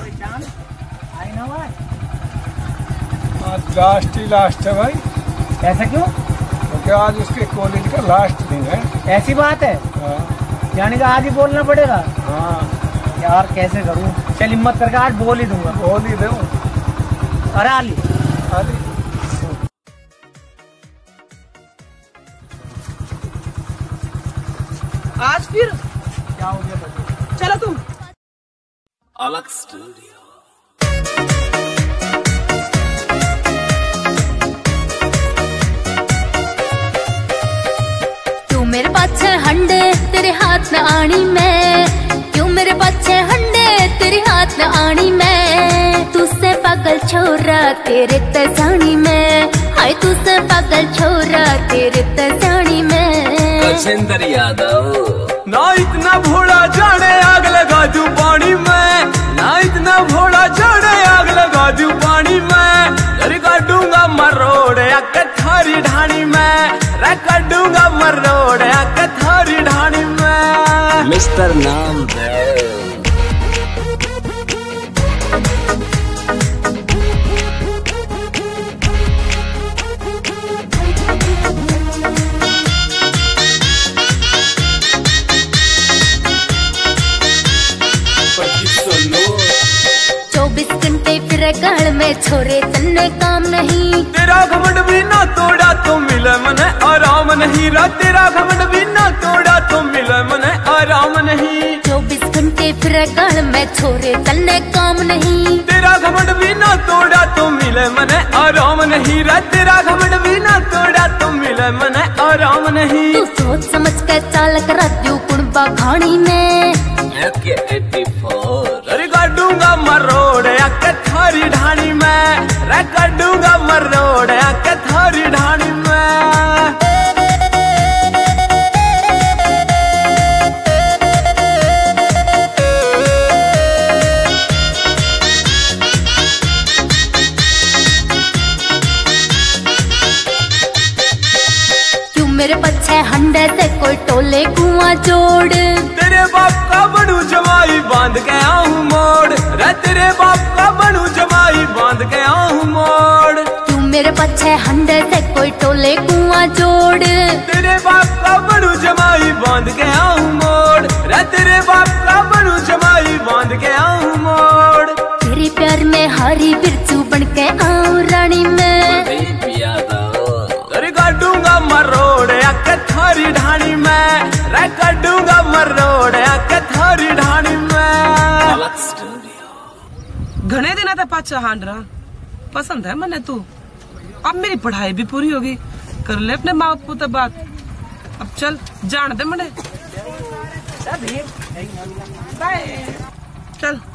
चांद आई ना भाई। आज लास्ट ही लास्ट है भाई। ऐसा क्यों? क्योंकि आज उसके कॉलेज का लास्ट दिन है। ऐसी बात है? हाँ। यानी कि आज ही बोलना पड़ेगा? हाँ यार कैसे करूं, चल हिम्मत करके आज बोल ही दूंगा। बोल ही दूं। अरे आली आज फिर क्या हो गया? चलो तुम अलग स्टूडियो। क्यों मेरे पाछे हंडे तेरे हाथ न आनी मैं, क्यों मेरे पाछे हंडे तेरे हाथ न आनी मैं। तुझसे पागल छोरा तेरे ते जानी मैं, हाय तुझसे पागल छोरा तेरे ते जानी मैं। गजेंद्र यादव। ना इतना भोला जाने आग लगा दूं पानी में, ना इतना भोला जाने आग लगा दूं पानी में। रे काटूंगा मरोड़ आके थारी ढाणी में, रे काटूंगा मरोड़ आके थारी ढाणी में। मिस्टर नाम है गढ़ में छोरे तन्ने काम नहीं। तेरा घमंड भी ना तोड़ा तो मिले मने आराम नहीं। तेरा घमंड भी ना तोड़ा तो मिले मने आराम नहीं। 24 घंटे फिर गढ़ में छोरे तन्ने काम नहीं। तेरा घमंड भी ना तोड़ा तो मिले मने आराम नहीं। तेरा घमंड भी ना तोड़ा तो मिले मने आराम नहीं। तू सोच समझ के चाल कर दू कुणबा खानी में। अरे काटूंगा मरोड़ आके थारी ढाणी में, रे काटूंगा मरोड़ आके थारी ढाणी में। क्यों मेरे पीछे हंडे से कोई टोले कुआं जोड़। तेरे बाप का बनू जमाई बांध के आऊं मोड़, रे तेरे बाप का बनू जमाई बांध के आऊं मोड़। क्यों मेरे पीछे हंडे से कोई टोले कुआं जोड़। तेरे बाप का बनू जमाई बांध के आऊं मोड़, रे तेरे बाप का बनू जमाई बांध के आऊं मोड़। तेरे प्यार में हरी बिरजू बन के आऊं रानी में। अरे काटूंगा मरोड़ आके थारी ढाणी में, रे काटूंगा मरोड़ आके थारी ढाणी में। अलग स्टूडियो। घने दिन आता पाचा हांडरा पसंद है मने तू। अब मेरी पढ़ाई भी पूरी होगी, कर ले अपने माँ बापू तक बात। अब चल जान दे मने। चल